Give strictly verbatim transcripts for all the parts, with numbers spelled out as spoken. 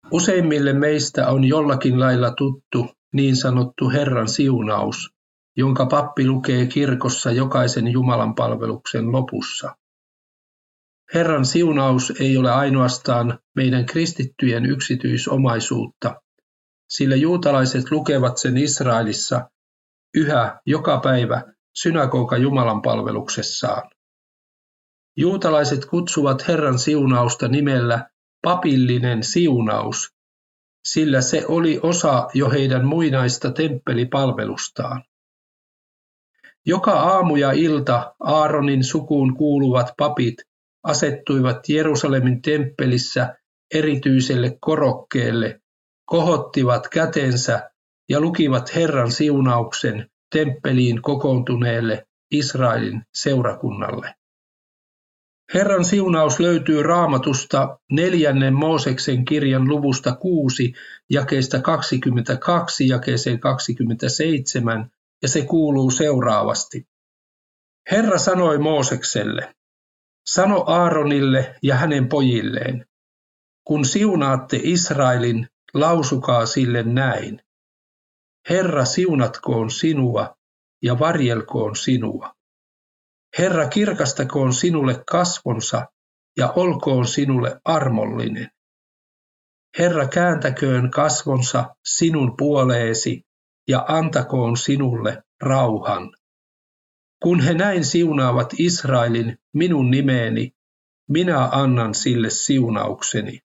Useimmille meistä on jollakin lailla tuttu niin sanottu Herran siunaus, jonka pappi lukee kirkossa jokaisen Jumalan palveluksen lopussa. Herran siunaus ei ole ainoastaan meidän kristittyjen yksityisomaisuutta, sillä juutalaiset lukevat sen Israelissa yhä joka päivä synagoga Jumalan palveluksessaan. Juutalaiset kutsuvat Herran siunausta nimellä papillinen siunaus, sillä se oli osa jo heidän muinaista temppelipalvelustaan. Joka aamu ja ilta Aaronin sukuun kuuluvat papit asettuivat Jerusalemin temppelissä erityiselle korokkeelle, kohottivat kätensä ja lukivat Herran siunauksen temppeliin kokoontuneelle Israelin seurakunnalle. Herran siunaus löytyy Raamatusta neljännen Mooseksen kirjan luvusta kuusi, jakeesta kaksikymmentäkaksi jakeeseen kaksikymmentäseitsemän, ja se kuuluu seuraavasti. Herra sanoi Moosekselle, sano Aaronille ja hänen pojilleen, kun siunaatte Israelin, lausukaa sille näin. Herra siunatkoon sinua ja varjelkoon sinua. Herra kirkastakoon sinulle kasvonsa ja olkoon sinulle armollinen. Herra kääntäköön kasvonsa sinun puoleesi ja antakoon sinulle rauhan. Kun he näin siunaavat Israelin minun nimeeni, minä annan sille siunaukseni.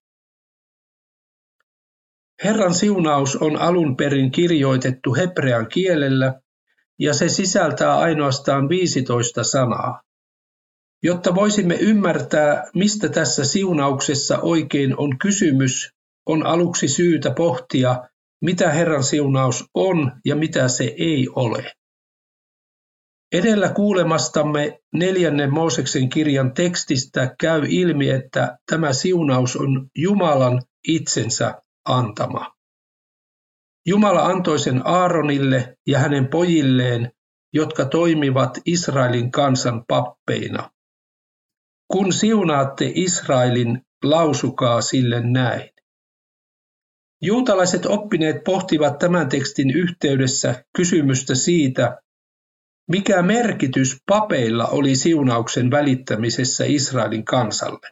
Herran siunaus on alun perin kirjoitettu hebrean kielellä, ja se sisältää ainoastaan viisitoista sanaa. Jotta voisimme ymmärtää, mistä tässä siunauksessa oikein on kysymys, on aluksi syytä pohtia, mitä Herran siunaus on ja mitä se ei ole. Edellä kuulemastamme neljännen Mooseksen kirjan tekstistä käy ilmi, että tämä siunaus on Jumalan itsensä antama. Jumala antoi sen Aaronille ja hänen pojilleen, jotka toimivat Israelin kansan pappeina. Kun siunaatte Israelin, lausukaa sille näin. Juutalaiset oppineet pohtivat tämän tekstin yhteydessä kysymystä siitä, mikä merkitys papeilla oli siunauksen välittämisessä Israelin kansalle.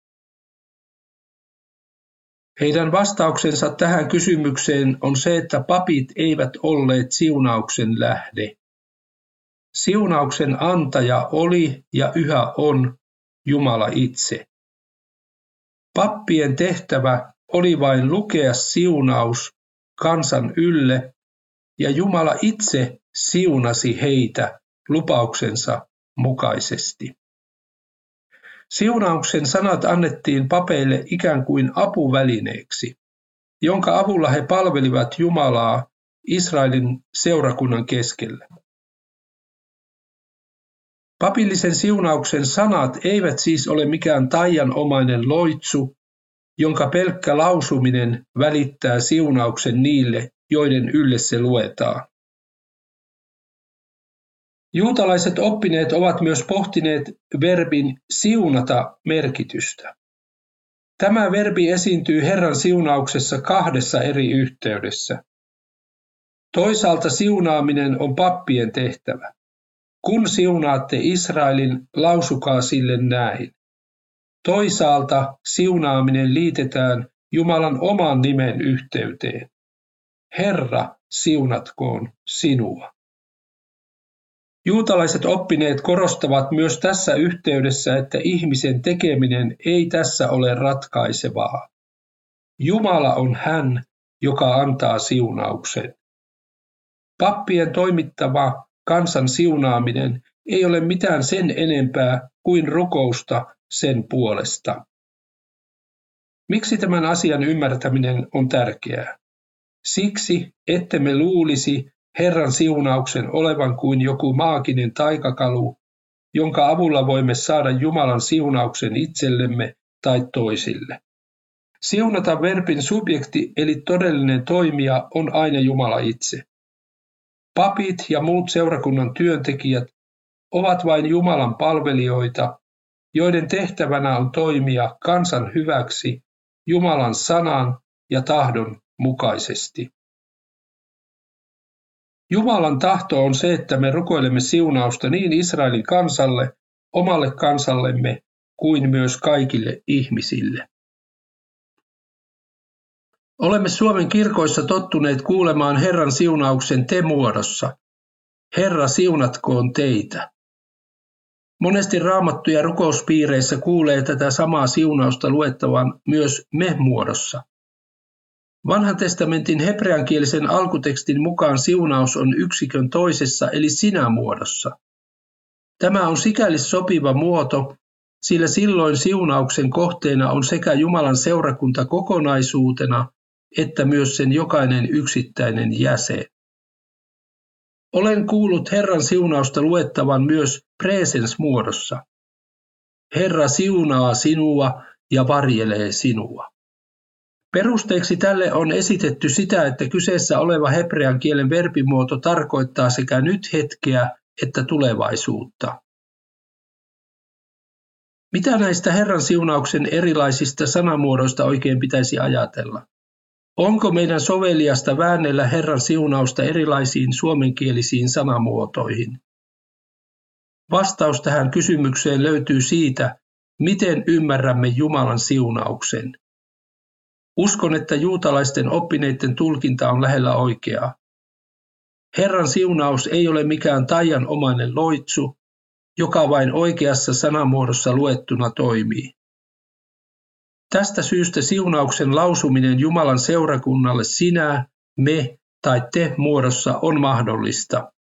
Heidän vastauksensa tähän kysymykseen on se, että papit eivät olleet siunauksen lähde. Siunauksen antaja oli ja yhä on Jumala itse. Pappien tehtävä oli vain lukea siunaus kansan ylle, ja Jumala itse siunasi heitä lupauksensa mukaisesti. Siunauksen sanat annettiin papeille ikään kuin apuvälineeksi, jonka avulla he palvelivat Jumalaa Israelin seurakunnan keskellä. Papillisen siunauksen sanat eivät siis ole mikään taianomainen loitsu, jonka pelkkä lausuminen välittää siunauksen niille, joiden ylle se luetaan. Juutalaiset oppineet ovat myös pohtineet verbin siunata merkitystä. Tämä verbi esiintyy Herran siunauksessa kahdessa eri yhteydessä. Toisaalta siunaaminen on pappien tehtävä. Kun siunaatte Israelin, lausukaa sille näin. Toisaalta siunaaminen liitetään Jumalan oman nimen yhteyteen. Herra siunatkoon sinua. Juutalaiset oppineet korostavat myös tässä yhteydessä, että ihmisen tekeminen ei tässä ole ratkaisevaa. Jumala on hän, joka antaa siunauksen. Pappien toimittava kansan siunaaminen ei ole mitään sen enempää kuin rukousta sen puolesta. Miksi tämän asian ymmärtäminen on tärkeää? Siksi, ettemme luulisi Herran siunauksen olevan kuin joku maaginen taikakalu, jonka avulla voimme saada Jumalan siunauksen itsellemme tai toisille. Siunata verbin subjekti eli todellinen toimija on aina Jumala itse. Papit ja muut seurakunnan työntekijät ovat vain Jumalan palvelijoita, joiden tehtävänä on toimia kansan hyväksi Jumalan sanan ja tahdon mukaisesti. Jumalan tahto on se, että me rukoilemme siunausta niin Israelin kansalle, omalle kansallemme, kuin myös kaikille ihmisille. Olemme Suomen kirkoissa tottuneet kuulemaan Herran siunauksen te-muodossa. Herra siunatkoon teitä. Monesti raamattu- ja rukouspiireissä kuulee tätä samaa siunausta luettavan myös me-muodossa. Vanhan testamentin hebreankielisen alkutekstin mukaan siunaus on yksikön toisessa eli sinä-muodossa. Tämä on sikäli sopiva muoto, sillä silloin siunauksen kohteena on sekä Jumalan seurakunta kokonaisuutena, että myös sen jokainen yksittäinen jäsen. Olen kuullut Herran siunausta luettavan myös presens-muodossa. Herra siunaa sinua ja varjelee sinua. Perusteeksi tälle on esitetty sitä, että kyseessä oleva hebrean kielen verbimuoto tarkoittaa sekä nyt-hetkeä että tulevaisuutta. Mitä näistä Herran siunauksen erilaisista sanamuodoista oikein pitäisi ajatella? Onko meidän soveliasta väännellä Herran siunausta erilaisiin suomenkielisiin sanamuotoihin? Vastaus tähän kysymykseen löytyy siitä, miten ymmärrämme Jumalan siunauksen. Uskon, että juutalaisten oppineiden tulkinta on lähellä oikeaa. Herran siunaus ei ole mikään taianomainen loitsu, joka vain oikeassa sanamuodossa luettuna toimii. Tästä syystä siunauksen lausuminen Jumalan seurakunnalle sinä, me tai te muodossa on mahdollista.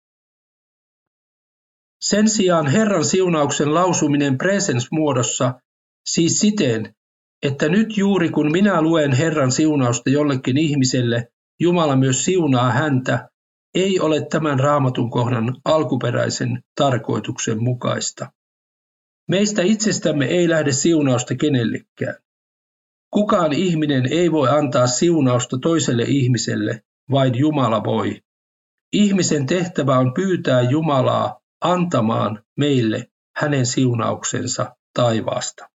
Sen sijaan Herran siunauksen lausuminen presens-muodossa, siis siten, että nyt juuri kun minä luen Herran siunausta jollekin ihmiselle, Jumala myös siunaa häntä, ei ole tämän raamatun kohdan alkuperäisen tarkoituksen mukaista. Meistä itsestämme ei lähde siunausta kenellekään. Kukaan ihminen ei voi antaa siunausta toiselle ihmiselle, vain Jumala voi. Ihmisen tehtävä on pyytää Jumalaa antamaan meille hänen siunauksensa taivaasta.